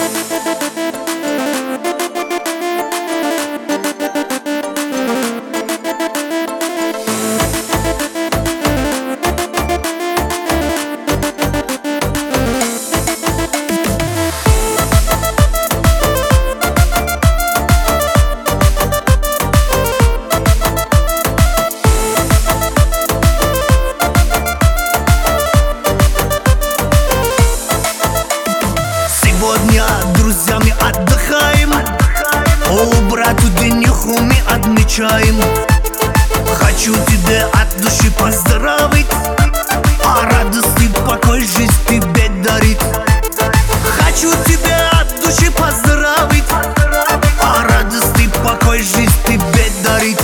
Сегодня друзьями отдыхаем, о, брату денюху мы отмечаем. Хочу тебя от души поздравить, а радость и покой жизнь тебе дарит. Хочу тебя от души поздравить, а радость и покой жизнь тебе дарит.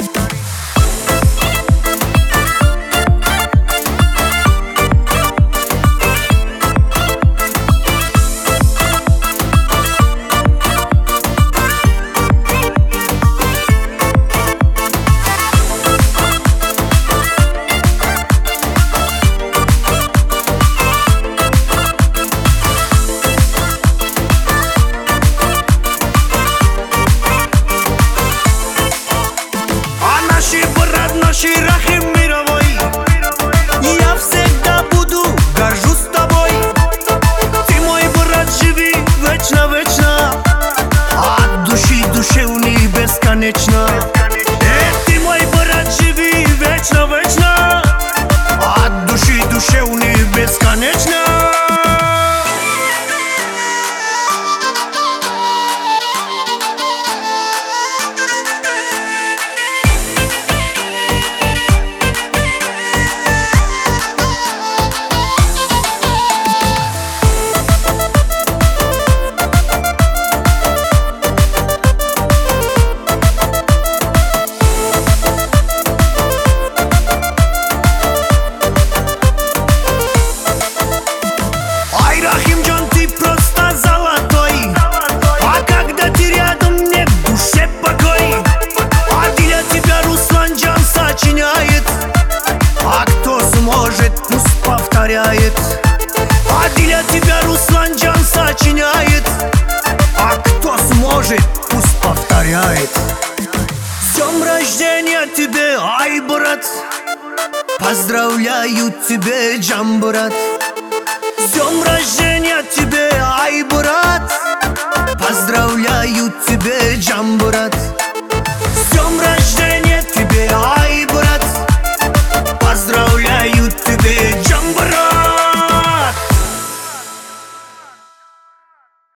Нашей Рахим мировой, я всегда буду горжусь тобой. Ты мой брат, живи вечно-вечно, от души душевный бесконечно. Ты мой брат, живи вечно-вечно, от души душевный бесконечно. Рахимджан, ты просто золотой, а когда ты рядом, мне в душе покой. А для тебя Русланджан сочиняет, а кто сможет, пусть повторяет. А для тебя Русланджан сочиняет, а кто сможет, пусть повторяет. С днем рождения тебе, ай, брат, поздравляю тебя, Джамбурат. С днем рождения тебе.